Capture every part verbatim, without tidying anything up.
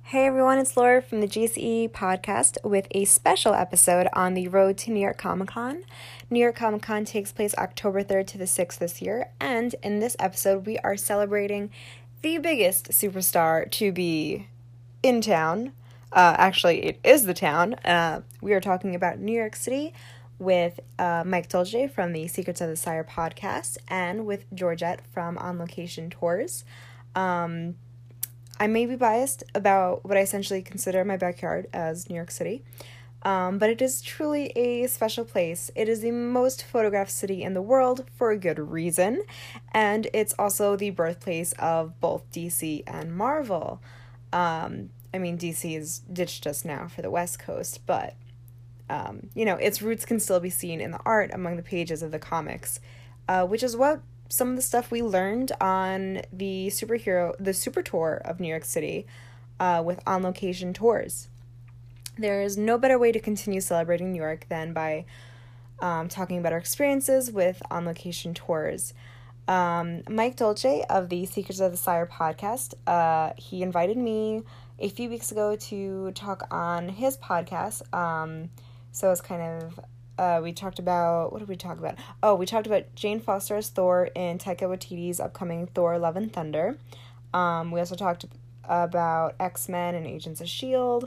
Hey everyone, it's Laura from the G C E podcast with a special episode on the road to New York Comic Con. New York Comic Con takes place October third to the sixth this year, and in this episode we are celebrating the biggest superstar to be in town. Uh, actually, it is the town. Uh, we are talking about New York City with uh, Mike Dolce from the Secrets of the Sire podcast and with Georgette from On Location Tours. Um... I may be biased about what I essentially consider my backyard as New York City, um, but it is truly a special place. It is the most photographed city in the world for a good reason, and it's also the birthplace of both D C and Marvel. Um, I mean, D C has ditched us now for the West Coast, but, um, you know, its roots can still be seen in the art among the pages of the comics, uh, which is what some of the stuff we learned on the superhero, the super tour of New York City uh, with On Location Tours. There is no better way to continue celebrating New York than by um, talking about our experiences with On Location Tours. Um, Mike Dolce of the Secrets of the Sire podcast, uh, he invited me a few weeks ago to talk on his podcast. Um, so it's kind of Uh, we talked about, what did we talk about? Oh, we talked about Jane Foster as Thor in Taika Waititi's upcoming Thor Love and Thunder. Um, we also talked about X-Men and Agents of S H I E L D.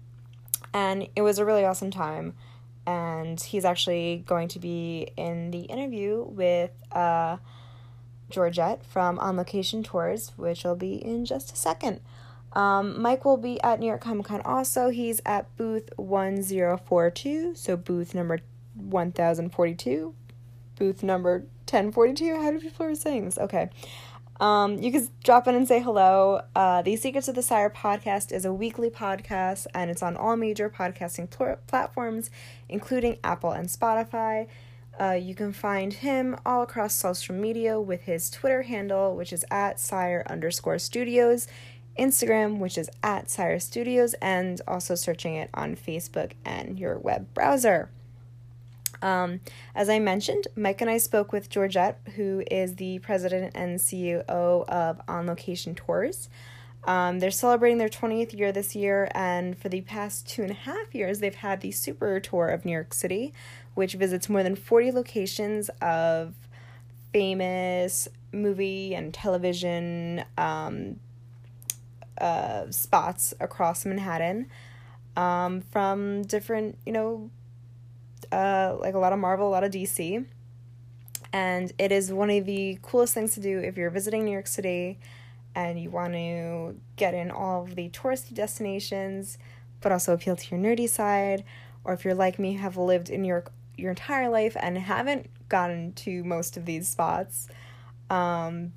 And it was a really awesome time. And he's actually going to be in the interview with uh, Georgette from On Location Tours, which will be in just a second. Um, Mike will be at New York Comic Con also. He's at booth one zero four two, so booth number one thousand forty-two, booth number ten forty-two. How do people are saying this? Okay. Um, you can drop in and say hello. Uh, the Secrets of the Sire podcast is a weekly podcast, and it's on all major podcasting pl- platforms, including Apple and Spotify. Uh, you can find him all across social media with his Twitter handle, which is at sire underscore studios, Instagram, which is at Sire Studios, and also searching it on Facebook and your web browser. Um, as I mentioned, Mike and I spoke with Georgette, who is the president and C E O of On Location Tours. Um, they're celebrating their twentieth year this year, and for the past two and a half years, they've had the Super Tour of New York City, which visits more than forty locations of famous movie and television um, uh, spots across Manhattan, um, from different, you know, Uh, like a lot of Marvel, a lot of D C, and it is one of the coolest things to do if you're visiting New York City and you want to get in all of the touristy destinations, but also appeal to your nerdy side, or if you're like me, have lived in New York your entire life and haven't gotten to most of these spots. Um,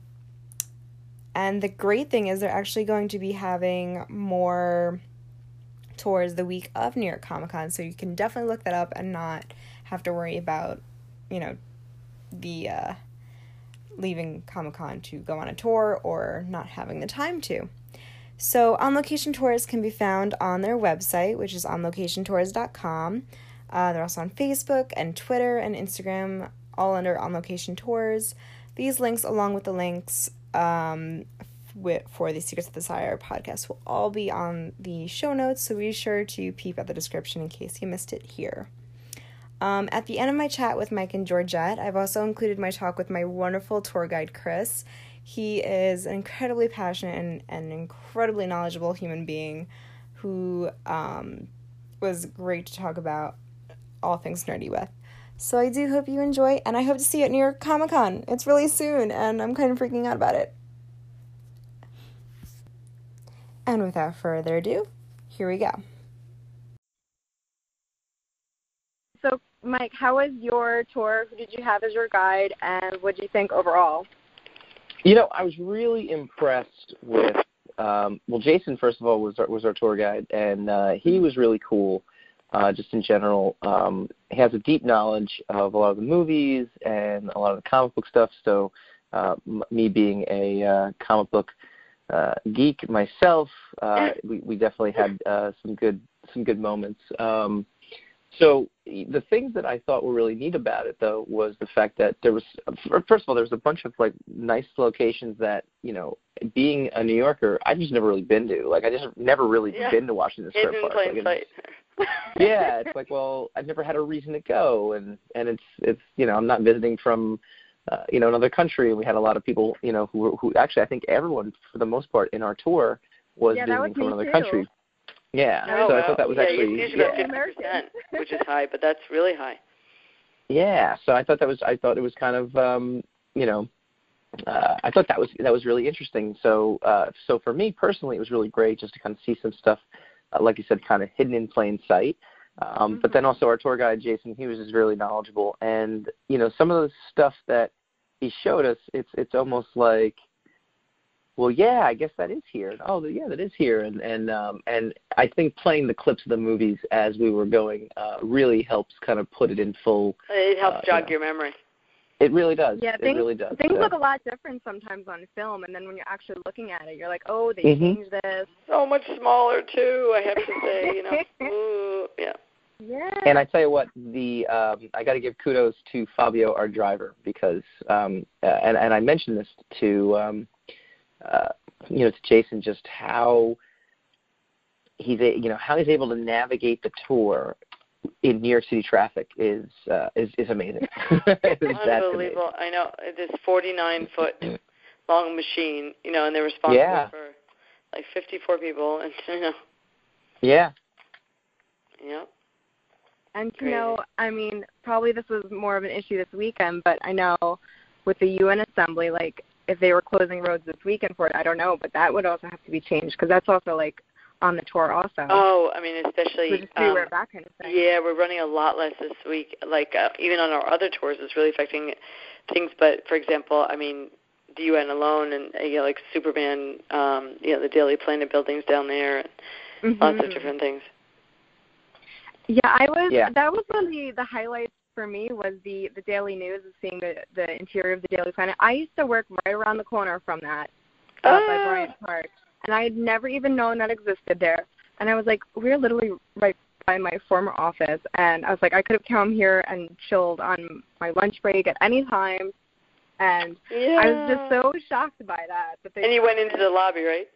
and the great thing is they're actually going to be having more tours the week of New York Comic Con, so you can definitely look that up and not have to worry about, you know, the uh, leaving Comic Con to go on a tour or not having the time to. So On Location Tours can be found on their website, which is on location tours dot com. Uh, they're also on Facebook and Twitter and Instagram, all under On Location Tours. These links, along with the links um, With, for the Secrets of the Sire podcast, will all be on the show notes, so be sure to peep at the description in case you missed it here. Um, at the end of my chat with Mike and Georgette, I've also included my talk with my wonderful tour guide, Chris. He is an incredibly passionate and, and incredibly knowledgeable human being who um, was great to talk about all things nerdy with. So I do hope you enjoy, and I hope to see you at New York Comic Con. It's really soon, and I'm kind of freaking out about it. And without further ado, here we go. So, Mike, how was your tour? Who did you have as your guide, and what do you think overall? You know, I was really impressed with, um, well, Jason, first of all, was our, was our tour guide, and uh, he was really cool, uh, just in general. Um, he has a deep knowledge of a lot of the movies and a lot of the comic book stuff, so uh, m- me being a uh, comic book Uh, geek myself, uh, we, we definitely had uh, some good some good moments. Um, So the things that I thought were really neat about it, though, was the fact that there was, first of all, there was a bunch of like nice locations that, you know, being a New Yorker, I just never really been to. Like, I just never really yeah. been to Washington Square Hidden Park. plain Like, sight. yeah, it's like, well, I've never had a reason to go, and and it's it's you know, I'm not visiting from, uh, you know, another country. And we had a lot of people, you know, who who actually, I think everyone for the most part in our tour was yeah, visiting was from another too. country. Yeah, Oh, so wow. I thought that was yeah, actually it's usually yeah. about fifty percent, which is high, but that's really high. Yeah, so I thought that was I thought it was kind of um, you know, uh, I thought that was that was really interesting. So uh, so for me personally, it was really great just to kind of see some stuff, uh, like you said, kind of hidden in plain sight. Um, mm-hmm. But then also our tour guide Jason, he was just really knowledgeable, and you know, some of the stuff that he showed us, it's it's almost like, well, yeah, I guess that is here. Oh, yeah, that is here. And and um, and I think playing the clips of the movies as we were going uh, really helps kind of put it in full. It helps uh, jog you know. your memory. It really does. Yeah, it things, really does. things yeah. look a lot different sometimes on film, and then when you're actually looking at it, you're like, oh, they mm-hmm. changed this. So much smaller, too, I have to say, you know. Ooh, yeah. Yeah. And I tell you what, the um, I got to give kudos to Fabio, our driver, because um, uh, and and I mentioned this to um, uh, you know, to Jason, just how he's a, you know how he's able to navigate the tour in New York City traffic is uh, is is amazing. Unbelievable. I know this forty-nine foot long machine, you know, and they're responsible yeah. for like fifty-four people, and you know. Yeah. Yeah. And to Crazy. know, I mean, probably this was more of an issue this weekend, but I know with the U N Assembly, like, if they were closing roads this weekend for it, I don't know, but that would also have to be changed, because that's also, like, on the tour also. Oh, I mean, especially, so just um, that kind of thing. yeah, we're running a lot less this week. Like, uh, even on our other tours, it's really affecting things. But, for example, I mean, the U N alone and, uh, you know, like Superman, um, you know, the Daily Planet buildings down there, and mm-hmm. lots of different things. Yeah, I was. Yeah. That was one of the, the highlights for me was the, the Daily News, seeing the, the interior of the Daily Planet. I used to work right around the corner from that, uh, ah. by Bryant Park, and I had never even known that existed there. And I was like, we're literally right by my former office, and I was like, I could have come here and chilled on my lunch break at any time, and yeah. I was just so shocked by that. that they and you went into the lobby, right?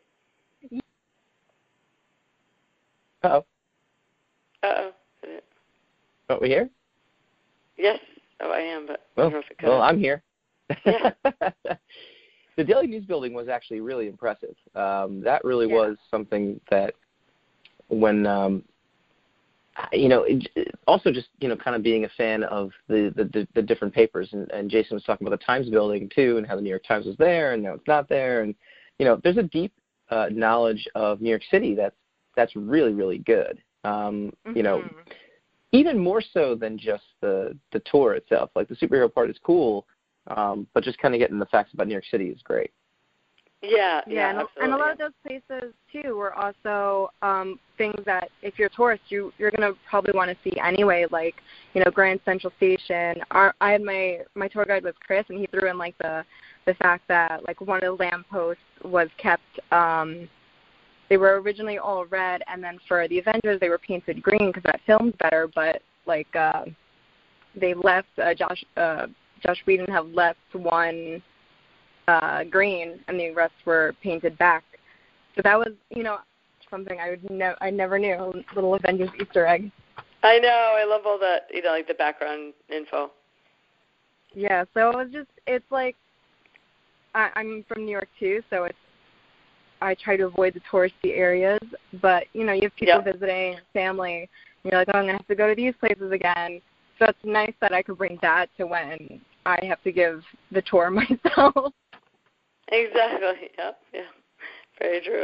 Uh-oh. Uh-oh. Are we here? Yes. Oh, I am, but well, I don't know if it cut Well, out. I'm here. Yeah. The Daily News building was actually really impressive. Um, that really yeah. was something that when, um, you know, it, also just, you know, kind of being a fan of the, the, the different papers. And, and Jason was talking about the Times building, too, and how the New York Times was there and now it's not there. And, you know, there's a deep uh, knowledge of New York City that's, that's really, really good. Um, mm-hmm. You know, even more so than just the, the tour itself. Like, the superhero part is cool, um, but just kind of getting the facts about New York City is great. Yeah, yeah, yeah, and, absolutely. and a lot of those places, too, were also um, things that if you're a tourist, you, you're going to probably want to see anyway, like, you know, Grand Central Station. Our, I had my, my tour guide was Chris, and he threw in, like, the, the fact that, like, one of the lampposts was kept, um, they were originally all red, and then for the Avengers, they were painted green because that filmed better, but, like, uh, they left, uh, Josh, uh, Josh Whedon have left one Uh, green, and the rest were painted back. So that was, you know, something I would ne- I never knew. A little Avengers Easter egg. I know. I love all that, you know, like the background info. Yeah. So it was just, it's like, I, I'm from New York too, so it's, I try to avoid the touristy areas, but you know, you have people yep. visiting, family, and you're like, oh, I'm gonna have to go to these places again. So it's nice that I could bring that to when I have to give the tour myself. Exactly. Yep. Yeah. Very true.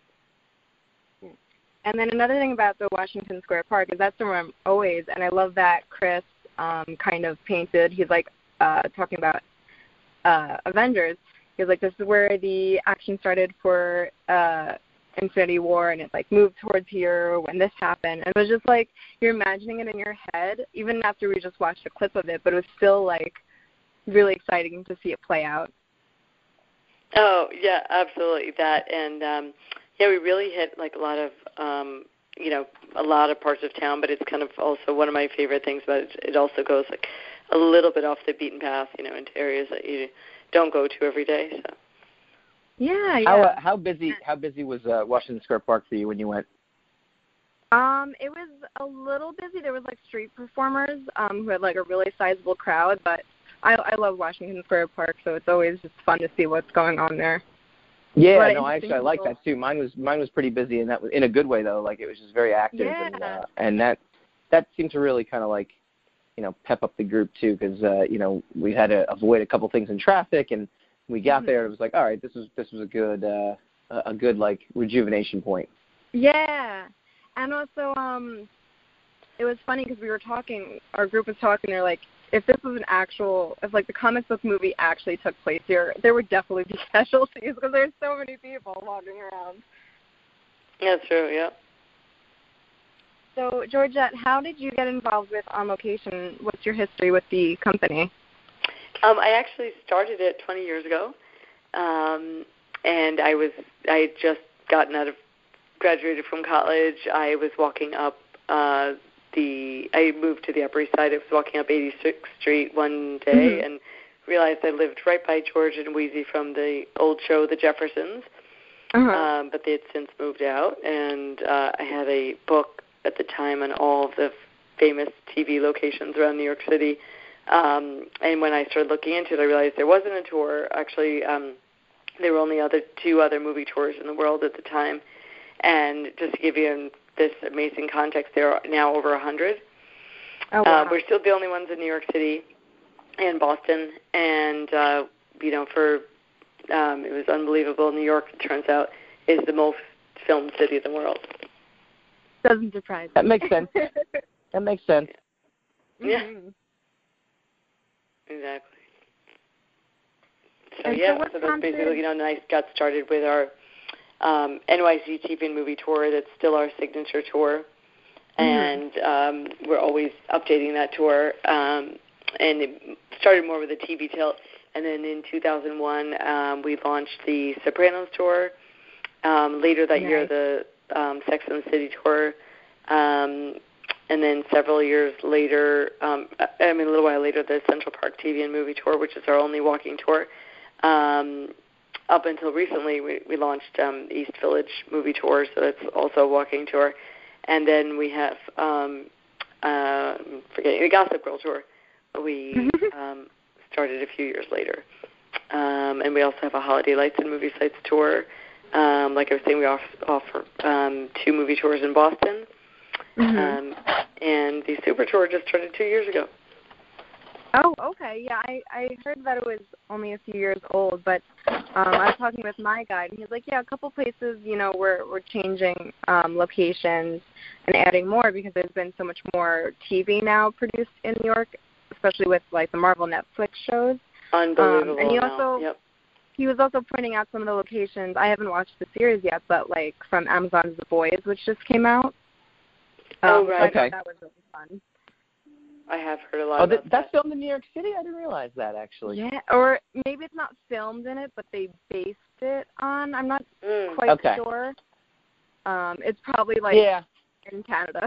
And then another thing about the Washington Square Park is that's where I'm always, and I love that Chris um, kind of painted. He's like uh, talking about uh, Avengers. He's like, this is where the action started for uh, Infinity War, and it like moved towards here when this happened. And it was just like you're imagining it in your head, even after we just watched a clip of it. But it was still like really exciting to see it play out. Oh, yeah, absolutely. That, and, um, yeah, we really hit, like, a lot of, um, you know, a lot of parts of town, but it's kind of also one of my favorite things about it. It also goes like a little bit off the beaten path, you know, into areas that you don't go to every day. So. Yeah, yeah. How uh, how busy how busy was uh, Washington Square Park for you when you went? Um, it was a little busy. There was like street performers um, who had like a really sizable crowd, but I, I love Washington Square Park, so it's always just fun to see what's going on there. Yeah, But no, I actually I like that too. Mine was mine was pretty busy, and that was in a good way though. Like it was just very active, yeah. and uh, and that that seemed to really kind of like, you know, pep up the group too, because uh, you know, we had to avoid a couple things in traffic, and we got mm-hmm. there. It was like, all right, this was this was a good uh, a good like rejuvenation point. Yeah. And also, um, it was funny because we were talking, our group was talking, they're like, if this was an actual, if like the comic book movie actually took place here, there would definitely be casualties because there's so many people walking around. Yeah, that's true, yeah. So, Georgette, how did you get involved with On Location? What's your history with the company? Um, I actually started it twenty years ago, um, and I was, I had just gotten out of graduated from college. I was walking up uh, the, I moved to the Upper East Side. I was walking up eighty-sixth Street one day mm-hmm. and realized I lived right by George and Wheezy from the old show, The Jeffersons. Uh-huh. Um, but they had since moved out, and uh, I had a book at the time on all of the famous T V locations around New York City. Um, and when I started looking into it, I realized there wasn't a tour. Actually, um, there were only other two other movie tours in the world at the time. And just to give you this amazing context, there are now over a hundred. Oh, wow. Uh, we're still the only ones in New York City and Boston. And, uh, you know, for um, it was unbelievable. New York, it turns out, is the most filmed city in the world. Doesn't surprise me. That makes sense. That makes sense. Yeah. Mm-hmm. Exactly. So, and yeah, so, so that's basically, you know, nice got started with our Um, N Y C T V and Movie Tour. That's still our signature tour, mm-hmm. and um, we're always updating that tour. Um, and it started more with a T V tilt, and then in two thousand one um, we launched the Sopranos tour. Um, later that nice. year, the um, Sex and the City tour, um, and then several years later, um, I mean a little while later, the Central Park T V and Movie Tour, which is our only walking tour. Um, Up until recently, we, we launched um, East Village Movie Tour, so that's also a walking tour. And then we have, um, uh, forgetting, the Gossip Girl Tour. We um, started a few years later. Um, and we also have a Holiday Lights and Movie Sites tour. Um, like I was saying, we offer, offer um, two movie tours in Boston. Mm-hmm. Um, and the Super Tour just started two years ago. Oh, okay. Yeah, I, I heard that it was only a few years old, but um, I was talking with my guide, and he's like, yeah, a couple places, you know, we're, we're changing um, locations and adding more because there's been so much more T V now produced in New York, especially with, like, the Marvel Netflix shows. Unbelievable. Um, and he also, yep. he was also pointing out some of the locations. I haven't watched the series yet, but, like, from Amazon's The Boys, which just came out. Um, oh, right. So I okay. thought that was really fun. I have heard a lot oh, about that. that. That's filmed in New York City? I didn't realize that, actually. Yeah, or maybe it's not filmed in it, but they based it on. I'm not mm. quite okay. sure. Um, it's probably, like, yeah. in Canada.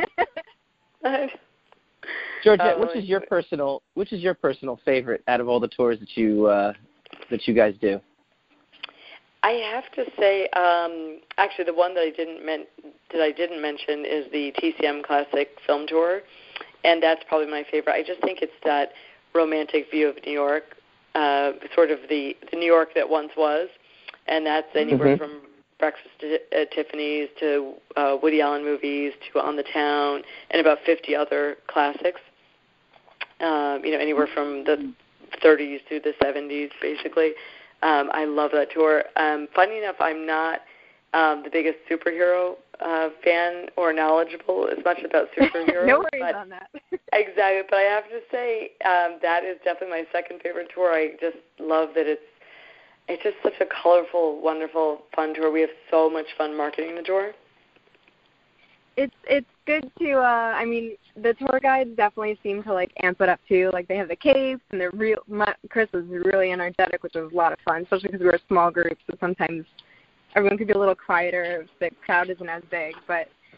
Georgette, oh, which is your personal which is your personal favorite out of all the tours that you uh, that you guys do? I have to say, um, actually, the one that I didn't men- that I didn't mention is the T C M Classic Film Tour, and that's probably my favorite. I just think it's that romantic view of New York, uh, sort of the, the New York that once was, and that's anywhere mm-hmm. from Breakfast at Tiffany's to uh, Woody Allen movies to On the Town and about fifty other classics. Um, you know, anywhere from the thirties to the seventies, basically. Um, I love that tour. Um, funny enough, I'm not um, the biggest superhero uh, fan or knowledgeable as much about superheroes. No worries but, on that. Exactly, but I have to say um, that is definitely my second favorite tour. I just love that it's it's just such a colorful, wonderful, fun tour. We have so much fun marketing the tour. It's it's good to. Uh, I mean, the tour guides definitely seem to like amp it up too. Like they have the capes and they're real. My, Chris was really energetic, which was a lot of fun, especially because we were a small group. So sometimes everyone could be a little quieter if the crowd isn't as big. But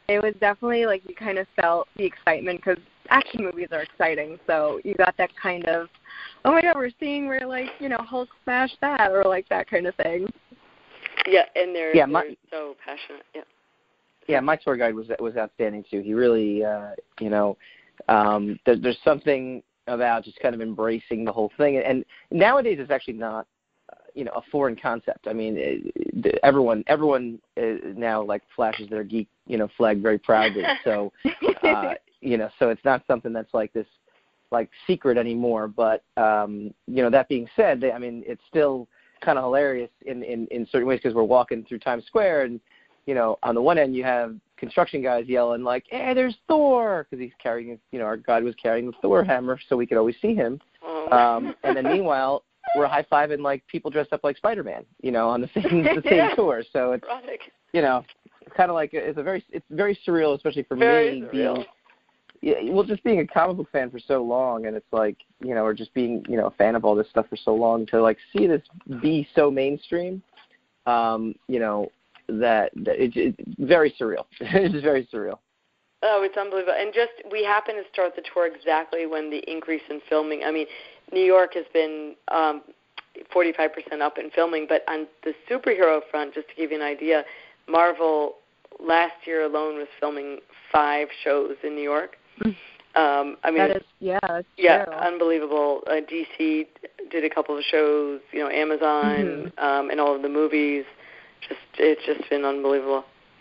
it was definitely like you kind of felt the excitement because action movies are exciting. So you got that kind of, oh my God, we're seeing where like, you know, Hulk smashed that or like that kind of thing. Yeah, and they're, yeah, they're my, so passionate. Yeah. Yeah, my tour guide was was outstanding too. He really, uh, you know, um, there, there's something about just kind of embracing the whole thing. And nowadays, it's actually not, uh, you know, a foreign concept. I mean, it, everyone everyone now like flashes their geek, you know, flag very proudly. So, uh, you know, so it's not something that's like this, like secret anymore. But um, you know, that being said, they, I mean, it's still kind of hilarious in, in, in certain ways because we're walking through Times Square and, you know, on the one end you have construction guys yelling like, "Hey, there's Thor," because he's carrying, you know, our guide was carrying the Thor hammer, so we could always see him. Oh. Um, and then meanwhile, we're high fiving like people dressed up like Spider-Man, you know, on the same the same tour. So it's, you know, it's kind of like it's a very it's very surreal, especially for very me surreal. being, yeah, well, just being a comic book fan for so long, and it's like, you know, or just being, you know, a fan of all this stuff for so long to like see this be so mainstream, um, you know. That, that it, it's very surreal. It's just very surreal. Oh, it's unbelievable. And just, we happen to start the tour exactly when the increase in filming, I mean, New York has been um, forty-five percent up in filming, but on the superhero front, just to give you an idea, Marvel last year alone was filming five shows in New York. Um, I mean, that is, yeah, that's yeah, true. unbelievable. Uh, D C did a couple of shows, you know, Amazon, mm-hmm. um, and all of the movies. Just, it's just been unbelievable.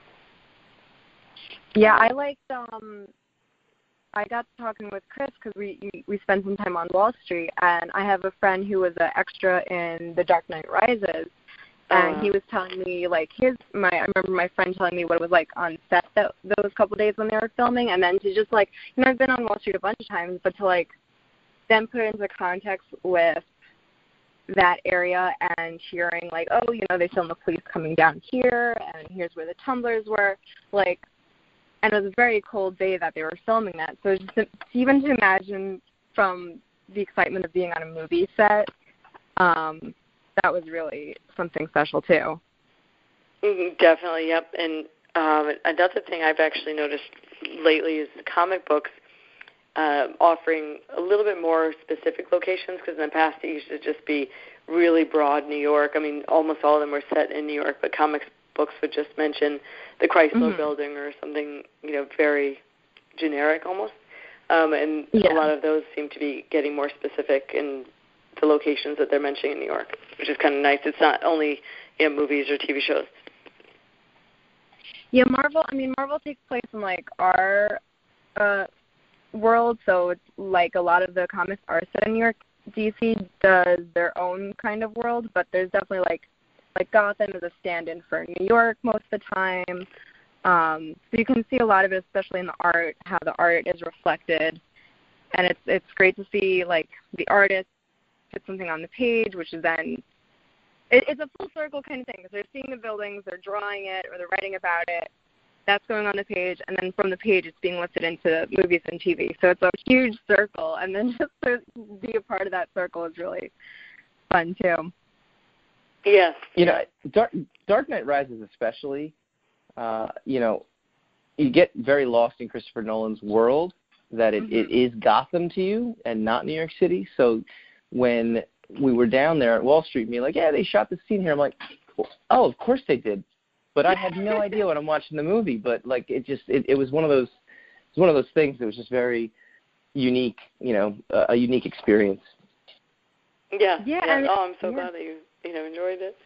Yeah, I liked, um, I got talking with Chris because we, we spent some time on Wall Street, and I have a friend who was an extra in The Dark Knight Rises, and uh, he was telling me, like, his, my, I remember my friend telling me what it was like on set that, those couple days when they were filming, and then to just, like, you know, I've been on Wall Street a bunch of times, but to, like, then put it into context with that area and hearing like, oh, you know, they filmed the police coming down here and here's where the tumblers were, like, and it was a very cold day that they were filming that. So just to, even to imagine from the excitement of being on a movie set, um, that was really something special too. Mm-hmm, definitely, yep. And um, another thing I've actually noticed lately is comic books Uh, offering a little bit more specific locations, because in the past it used to just be really broad New York. I mean, almost all of them were set in New York, but comics books would just mention the Chrysler mm-hmm. building or something, you know, very generic almost. Um, and yeah. a lot of those seem to be getting more specific in the locations that they're mentioning in New York, which is kind of nice. It's not only, you know, movies or T V shows. Yeah, Marvel, I mean, Marvel takes place in, like, our uh, world, so it's like a lot of the comics are set in New York. D C does their own kind of world, but there's definitely like like Gotham is a stand-in for New York most of the time. Um, so you can see a lot of it, especially in the art, how the art is reflected, and it's it's great to see like the artist put something on the page, which is then it, it's a full circle kind of thing because they're seeing the buildings, they're drawing it, or they're writing about it. That's going on the page, and then from the page it's being lifted into movies and T V. So it's a huge circle, and then just to be a part of that circle is really fun, too. Yes. You know, Dark, Dark Knight Rises especially, uh, you know, you get very lost in Christopher Nolan's world, that it, mm-hmm. it is Gotham to you and not New York City. So when we were down there at Wall Street, being like, yeah, they shot this scene here, I'm like, oh, of course they did. But I had no idea when I'm watching the movie. But like, it just it, it was one of those it was one of those things that was just very unique, you know, uh, a unique experience. Yeah. Yeah. yeah. And, oh, I'm so yeah. glad that you you know enjoyed it.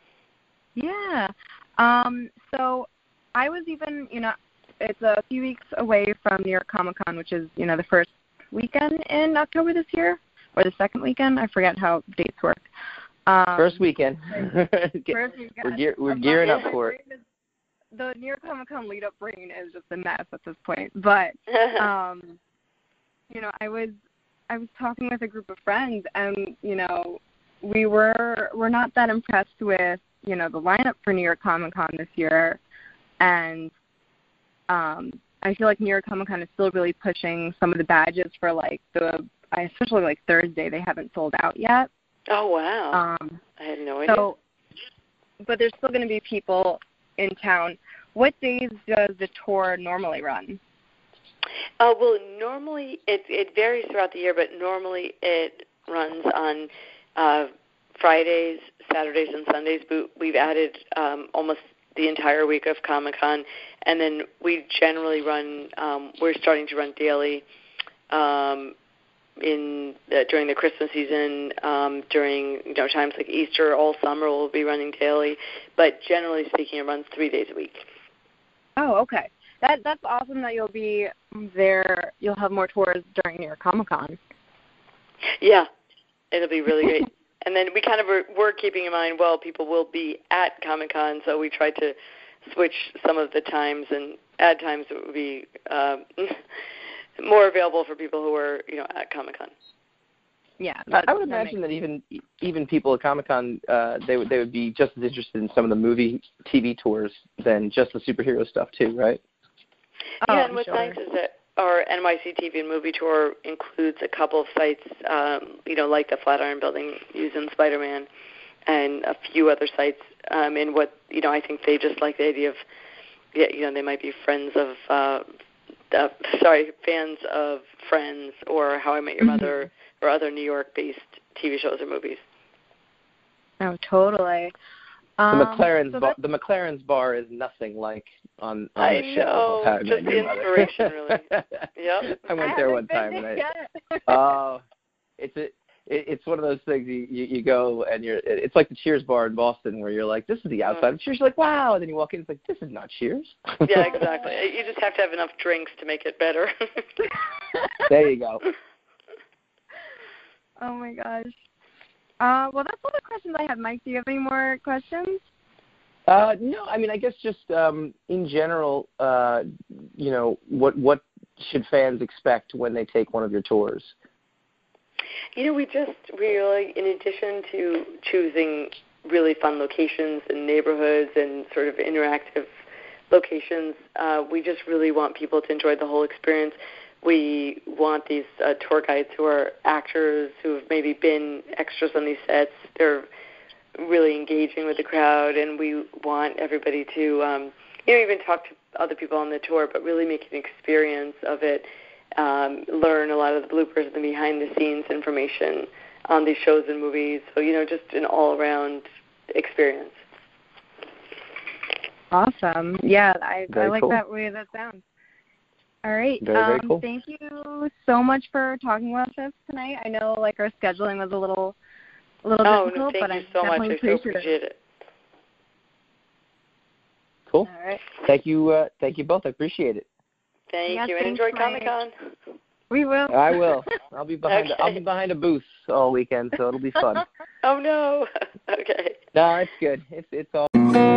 Yeah. Um. So I was even, you know, it's a few weeks away from New York Comic Con, which is, you know, the first weekend in October this year, or the second weekend. I forget how dates work. Um, first weekend. first weekend. We're, gear, we're gearing up for it. The New York Comic Con lead up brain is just a mess at this point. But, um, you know, I was I was talking with a group of friends, and, you know, we were we're not that impressed with, you know, the lineup for New York Comic Con this year. And um, I feel like New York Comic Con is still really pushing some of the badges for, like, the, especially, like, Thursday. They haven't sold out yet. Oh, wow. Um, I had no idea. So, but there's still going to be people in town what days does the tour normally run? Uh, well, normally it it varies throughout the year, but normally it runs on uh, Fridays, Saturdays, and Sundays. But we've added um, almost the entire week of Comic-Con, and then we generally run. Um, we're starting to run daily um, in uh, during the Christmas season, um, during you know times like Easter. All summer we'll be running daily, but generally speaking, it runs three days a week. Oh, okay. That that's awesome that you'll be there. You'll have more tours during your Comic-Con. Yeah, it'll be really great. And then we kind of were, were keeping in mind, well, people will be at Comic-Con, so we tried to switch some of the times and add times that would be um, more available for people who were, you know, at Comic-Con. Yeah, I would imagine that even even people at Comic-Con, uh, they would they would be just as interested in some of the movie T V tours than just the superhero stuff too, right? Yeah, oh, and what's sure. nice is that our N Y C T V and movie tour includes a couple of sites, um, you know, like the Flatiron Building used in Spider-Man, and a few other sites. Um, and what you know, I think they just like the idea of, yeah, you know, they might be friends of, uh, uh, sorry, fans of Friends or How I Met Your Mother or other New York-based T V shows or movies. Oh, totally. The Um, McLaren's so bar, the McLaren's bar is nothing like on, on I the show. know, How I Met just Your Mother. inspiration, really. Yep. I went I there haven't one time, been and I, there oh, it's a, it, it's one of those things you, you you go and you're it's like the Cheers bar in Boston where you're like, this is the outside of Cheers. You're like, wow, and then you walk in, it's like, this is not Cheers. Yeah, exactly. You just have to have enough drinks to make it better. There you go. Oh my gosh. Uh, well, that's all the questions I have. Mike, do you have any more questions? Uh, no, I mean, I guess just um, in general, uh, you know, what what should fans expect when they take one of your tours? You know, we just really, in addition to choosing really fun locations and neighborhoods and sort of interactive locations, uh, we just really want people to enjoy the whole experience. We want these uh, tour guides who are actors who have maybe been extras on these sets. They're really engaging with the crowd, and we want everybody to, um, you know, even talk to other people on the tour, but really make an experience of it, um, learn a lot of the bloopers and the behind-the-scenes information on these shows and movies. So, you know, just an all-around experience. Awesome. Yeah, I, I like cool. that way that sounds. All right. Very, very um, cool. Thank you so much for talking with us tonight. I know, like, our scheduling was a little, a little Oh, difficult, no, but thank you I so much. definitely I so appreciate it. appreciate it. Cool. All right. Thank you. Uh, thank you both. I appreciate it. Thank Yes, you, and thanks, enjoy Mike. Comic-Con. We will. I will. I'll be behind. Okay. I'll be behind a booth all weekend, so it'll be fun. Oh, no. Okay. No, it's good. It's it's all.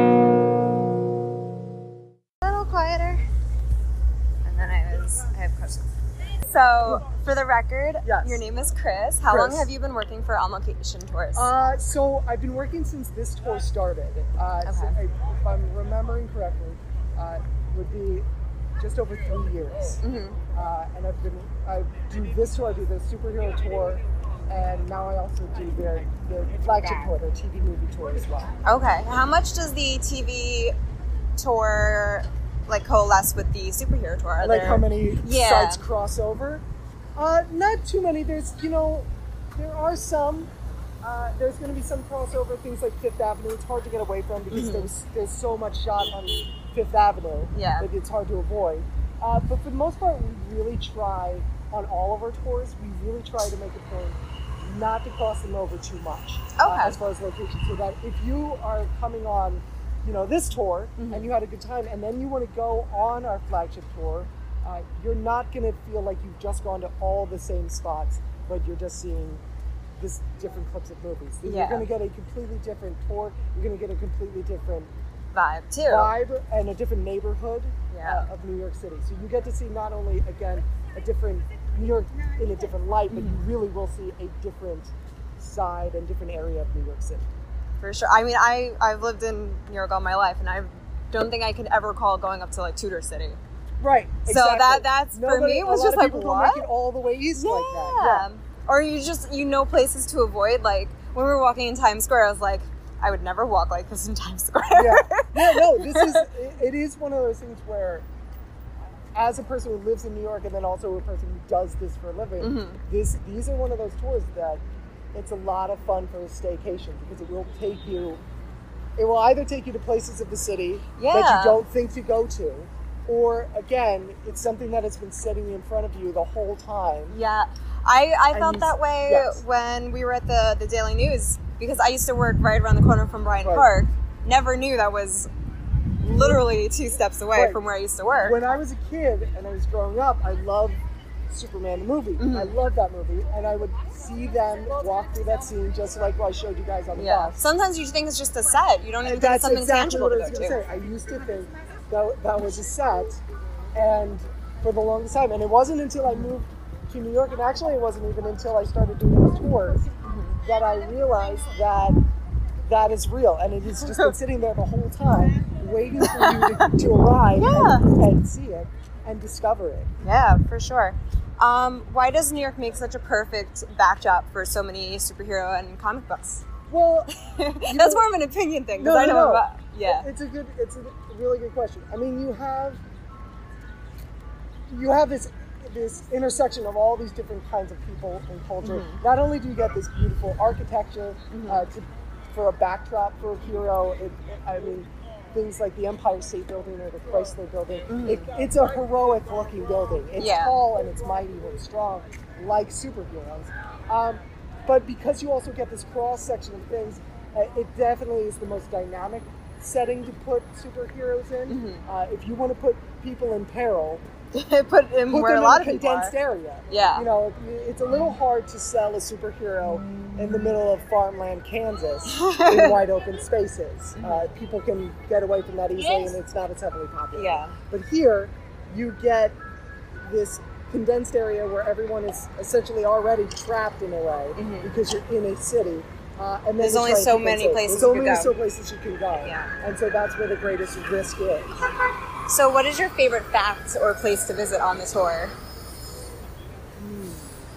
A little quieter. And then I was I have questions. So, for the record, Yes. your name is Chris. How Chris. long have you been working for On Location Tours? Uh, so I've been working since this tour started. Uh, so Okay. I, if I'm remembering correctly, uh, would be just over three years. Mhm. Uh, and I've been I do this tour, I do the superhero tour, and now I also do their the flagship tour, their T V movie tour as well. Okay. How much does the T V tour like coalesce with the superhero tour? Are Like there- how many Yeah. sites cross over? Uh, not too many. There's you know there are some. Uh, there's going to be some crossover things like Fifth Avenue. It's hard to get away from because Mhm. there's there's so much shot on Fifth Avenue Yeah. that it's hard to avoid. Uh, but for the most part, we really try on all of our tours. We really try to make a point not to cross them over too much uh, Okay. as far as locations. So that if you are coming on, you know, this tour Mhm. and you had a good time, and then you want to go on our flagship tour, uh, you're not going to feel like you've just gone to all the same spots, but you're just seeing this different clips of movies. Yeah. You're going to get a completely different tour. You're going to get a completely different Vibe too. vibe and a different neighborhood Yeah. uh, of New York City. So you get to see not only, again, a different New York in a different light, but you really will see a different side and different area of New York City. For sure. I mean, I, I've lived in New York all my life, and I don't think I could ever call going up to, like, Tudor City. Right. So exactly. that- that's- for Nobody- me, it was a lot just of like, people don't what? make it all the way east like that. Yeah. Or you just, you know places to avoid. Like, when we were walking in Times Square, I was like, I would never walk like this in Times Square. Yeah, yeah, no, this is, it, it is one of those things where, as a person who lives in New York and then also a person who does this for a living, mm-hmm. this these are one of those tours that it's a lot of fun for a staycation because it will take you, it will either take you to places of the city yeah. that you don't think to go to, or again, it's something that has been sitting in front of you the whole time. Yeah, I, I felt you, that way yes. when we were at the, the Daily News because I used to work right around the corner from Bryant right. Park. Never knew that was literally two steps away right. from where I used to work. When I was a kid and I was growing up, I loved Superman the movie. Mm-hmm. I loved that movie, and I would see them walk through that scene just like what I showed you guys on the yeah. bus. Sometimes you think it's just a set. You don't even and think it's something exactly tangible what to I was go to. Say. I used to think that that was a set, and for the longest time, and it wasn't until I moved to New York, and actually it wasn't even until I started doing the tours mm-hmm. that I realized that that is real, and it has just been sitting there the whole time, waiting for you to, to arrive yeah. and, and see it and discover it. Yeah, for sure. Um, why does New York make such a perfect backdrop for so many superhero and comic books? Well, that's know, more of an opinion thing no, because no, I know no. about yeah. It's a good, it's a really good question. I mean, you have you have this this intersection of all these different kinds of people and culture. Mm-hmm. Not only do you get this beautiful architecture mm-hmm. uh, to, for a backdrop for a hero, it, it, I mean, things like the Empire State Building or the Chrysler Building. Mm-hmm. It, it's a heroic looking building. It's yeah. tall and it's mighty and strong, like superheroes. Um, but because you also get this cross section of things, uh, it definitely is the most dynamic setting to put superheroes in. Mm-hmm. Uh, if you want to put people in peril, put in put where them a lot in a of condensed people are. area. Yeah, you know, it's a little hard to sell a superhero in the middle of farmland Kansas in wide open spaces. Uh, people can get away from that easily, and it's not as heavily populated. Yeah. But here, you get this condensed area where everyone is essentially already trapped in a way mm-hmm. because you're in a city. Uh, and then there's only so many safe. places There's you only could go. so places you can go. Yeah. And so that's where the greatest risk is. So what is your favorite fact or place to visit on the tour? Mm.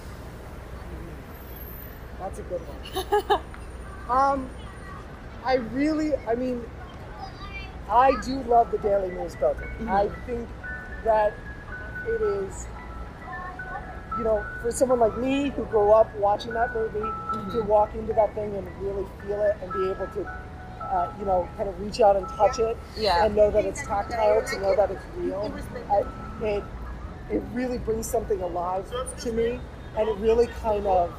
That's a good one. um, I really, I mean, I do love the Daily News building. Mm-hmm. I think that it is, you know, for someone like me who grew up watching that movie, mm-hmm. to walk into that thing and really feel it and be able to, uh, you know, kind of reach out and touch it yeah. and know that it's tactile, to know that it's real, I, it, it really brings something alive to me, and it really kind of,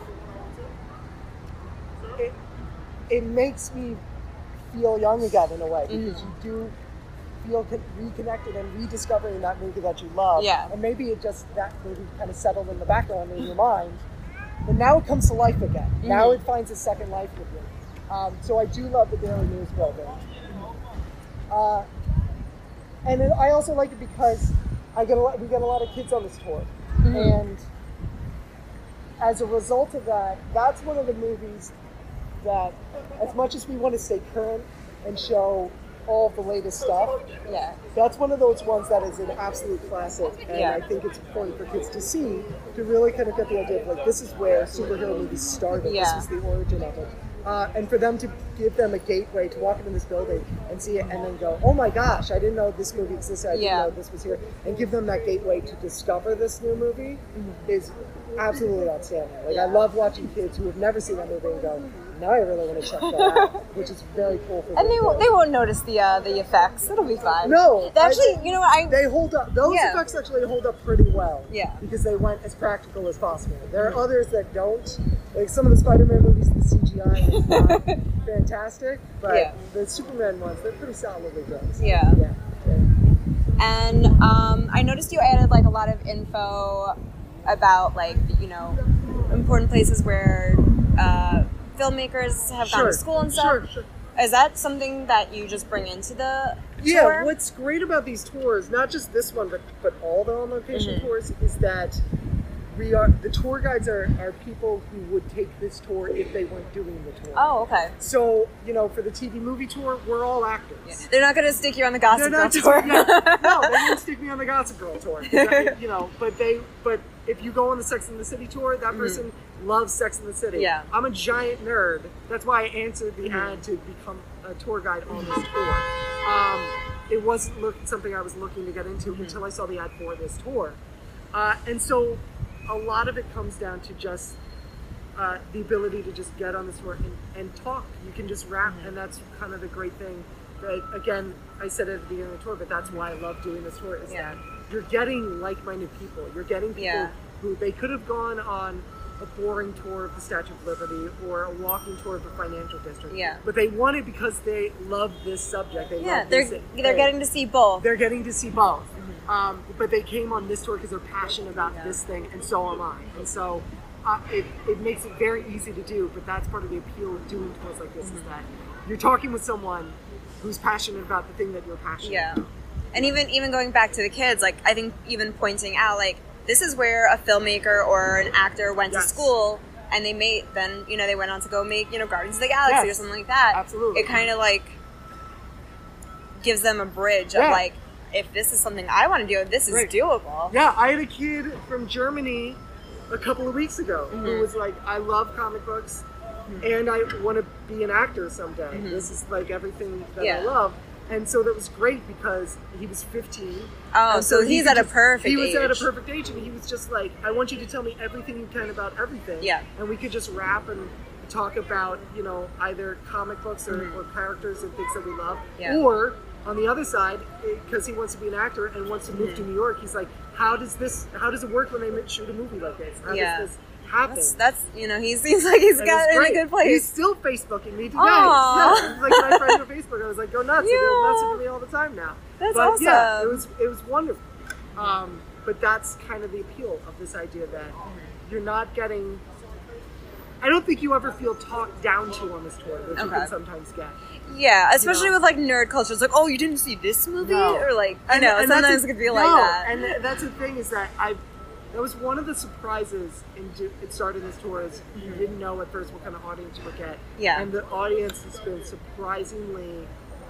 it, it makes me feel young again in a way, because mm-hmm. you do feel reconnected and rediscovering that movie that you love. Yeah. And maybe it just, that movie kind of settled in the background in your mind, but now it comes to life again. Mm-hmm. Now it finds a second life with you. Um, so I do love the Daily News building. Uh, and it, I also like it because I get a lot, we get a lot of kids on this tour. Mm-hmm. And as a result of that, that's one of the movies that, as much as we want to stay current and show all of the latest stuff, yeah, that's one of those ones that is an absolute classic, and yeah. I think it's important for kids to see, to really kind of get the idea of, like, this is where superhero movies started, yeah. this is the origin of it. Uh, and for them to give them a gateway to walk into this building and see it and then go, oh my gosh, I didn't know this movie existed, I didn't yeah. know this was here, and give them that gateway to discover this new movie mm-hmm. is absolutely outstanding. Like, yeah. I love watching kids who have never seen that movie and go, now I really want to check that out, which is very cool for and they won't, kids. they won't notice the uh, the effects. It'll be fine. No, actually, I, you know what? I they hold up. Those yeah. effects actually hold up pretty well. Yeah, because they went as practical as possible. There are others that don't. Like some of the Spider-Man movies, the C G I is not fantastic, but yeah. the Superman ones, they're pretty solidly done. So, yeah. yeah. yeah. And um, I noticed you added like a lot of info about like you know important places where uh, filmmakers have sure. gone to school and stuff. Sure, sure. Is that something that you just bring into the yeah, tour? What's great about these tours, not just this one, but but all the on-location mm-hmm. tours, is that we are the tour guides are, are people who would take this tour if they weren't doing the tour. Oh, okay. So, you know, for the T V movie tour, we're all actors. Yeah. They're not going to stick you on the Gossip Girl just, tour. Yeah, no, they didn't stick me on the Gossip Girl tour. I, you know, but they, but if you go on the Sex and the City tour, that person mm-hmm. loves Sex and the City. Yeah. I'm a giant nerd. That's why I answered the Mm-hmm. ad to become a tour guide on this tour. Um, it wasn't look, something I was looking to get into Mm-hmm. until I saw the ad for this tour. Uh, and so a lot of it comes down to just uh, the ability to just get on this tour and, and talk. You can just rap, Mm-hmm. and that's kind of the great thing. That, again, I said it at the beginning of the tour, but that's why I love doing this tour, is Yeah. that you're getting like-minded people. You're getting people Yeah. who they could have gone on a boring tour of the Statue of Liberty or a walking tour of the financial district. Yeah. But they want it because they love this subject. They Yeah, love they're this they're thing. getting to see both. They're getting to see both. Um, but they came on this tour because they're passionate about Yeah. this thing, and so am I. And so uh, it, it makes it very easy to do, but that's part of the appeal of doing tours like this, Mm-hmm. is that you're talking with someone who's passionate about the thing that you're passionate Yeah. about. And even even going back to the kids, like I think even pointing out like this is where a filmmaker or an actor went Yes. to school and they made then you know they went on to go make you know Guardians of the Galaxy Yes. or something like that. Absolutely. It kind of like gives them a bridge Yeah. of like if this is something I want to do, this is Right. doable. Yeah, I had a kid from Germany a couple of weeks ago who Mhm. was like, I love comic books and I want to be an actor someday. Mhm. This is like everything that Yeah. I love. And so that was great because he was fifteen. Oh, And so he he's could at a just- perfect He was at a age. perfect age, and he was just like, I want you to tell me everything you can about everything. Yeah. And we could just rap and talk about, you know, either comic books or, Mhm. or characters and things that we love. Yeah. Or on the other side, because he wants to be an actor and wants to move Mhm. to New York, he's like, how does this, how does it work when they shoot a movie like this? How Yeah. does this happen? That's, that's you know he seems like he's And got it's in a great. good place. He's still Facebooking me today. Aw. Yeah, he's like my friend on Facebook. I was like, go nuts. Yeah. And he'll message me all the time now. That's but yeah, awesome. it was it was wonderful. Um, but that's kind of the appeal of this idea that you're not getting. I don't think you ever feel talked down to on this tour, which you Okay. can sometimes get. Yeah, especially know. with like nerd culture. It's like, oh, you didn't see this movie, No. or like, I And- know and that's sometimes a- it could feel no, like that. And th- that's the thing is that I, that was one of the surprises in do, it starting this tour is you didn't know at first what kind of audience you would get. Yeah. And the audience has been surprisingly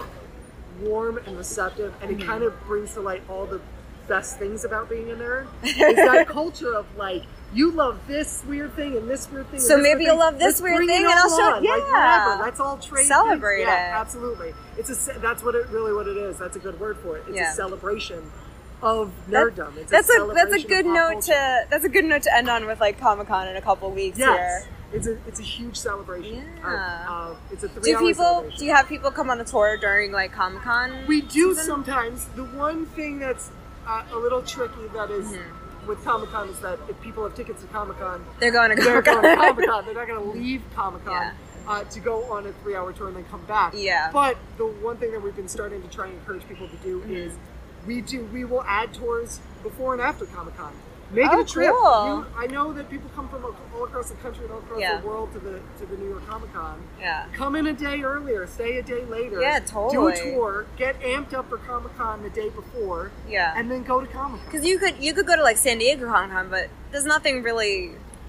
warm and receptive, and Mm-hmm. it kind of brings to light all the best things about being a nerd. Is that culture of like, you love this weird thing and this weird thing. So and this maybe weird you'll thing. love this Let's weird bring thing it and I'll all show- on. yeah. Like whatever. That's all trade. Celebrate things. Yeah, it. absolutely. It's a ce- that's what it really what it is. That's a good word for it. It's Yeah. a celebration of That- nerddom. It's that's a, a that's a celebration good of pop note culture. to that's a good note to end on with like Comic Con in a couple weeks Yes. here. It's a it's a huge celebration. Yeah. Of, of, it's a three Do hour people celebration. do you have people come on a tour during like Comic Con? We do season? sometimes. The one thing that's uh, a little tricky that is Mm-hmm. with Comic Con is that if people have tickets to Comic Con, They're going to they're Comic going to Con. Comic Con. They're not going to leave Comic Con Yeah. uh, to go on a three hour tour and then come back. Yeah. But the one thing that we've been starting to try and encourage people to do Mm-hmm. is we do we will add tours before and after Comic Con. Make Oh, it a trip. cool. You, I know that people come from all across the country and all across Yeah. the world to the to the New York Comic Con. Yeah. Come in a day earlier, stay a day later. Yeah, Do totally. a tour, get amped up for Comic Con the day before, Yeah. and then go to Comic Con. Because you could you could go to like San Diego Comic Con, but there's nothing really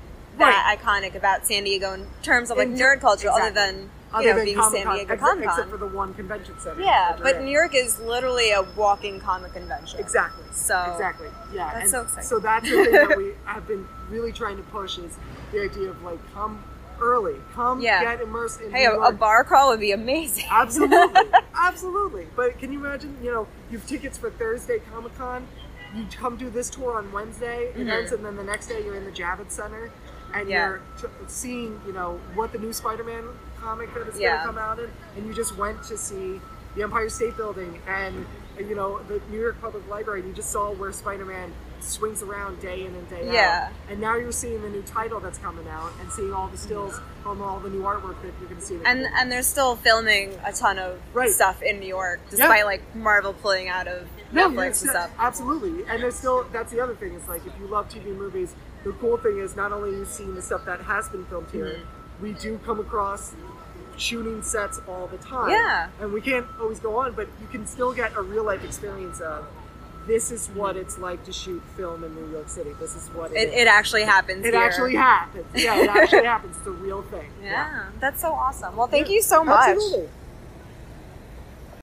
that iconic about San Diego in terms of like In- nerd culture, exactly. other than you Other know than being Comic-Con, San Diego ex- Comic except for Con. the one convention center. Yeah, that you're but in. New York is literally a walking comic convention. Exactly. So exactly. Yeah. that's and so exciting. So that's the thing that we have been really trying to push is the idea of like come early, come Yeah. get immersed in Hey, New a, a York. bar crawl would be amazing. Absolutely, absolutely. But can you imagine? You know, you have tickets for Thursday Comic Con. You come do this tour on Wednesday events, and then the next day you're in the Javits Center, and Mm-hmm. Yeah. you're t- seeing, you know, what the new Spider-Man comic that is Yeah. going to come out in, and you just went to see the Empire State Building and you know the New York Public Library. And you just saw where Spider-Man swings around day in and day Yeah. out. And now you're seeing the new title that's coming out and seeing all the stills from all the new artwork that you're going to see. And and they're still filming a ton of Right. stuff in New York, despite like Marvel pulling out of No, Netflix it's- and stuff. absolutely. And there's still, that's the other thing, is like if you love T V movies, the cool thing is not only are you seeing the stuff that has been filmed here, Mm-hmm. we do come across shooting sets all the time. Yeah. And we can't always go on, but you can still get a real life experience of this is what it's like to shoot film in New York City. This is what it, It, is. it actually happens. It here. actually happens. Yeah, it actually happens. It's a real thing. Yeah, that's so awesome. Well, thank Yeah, you so much. Absolutely.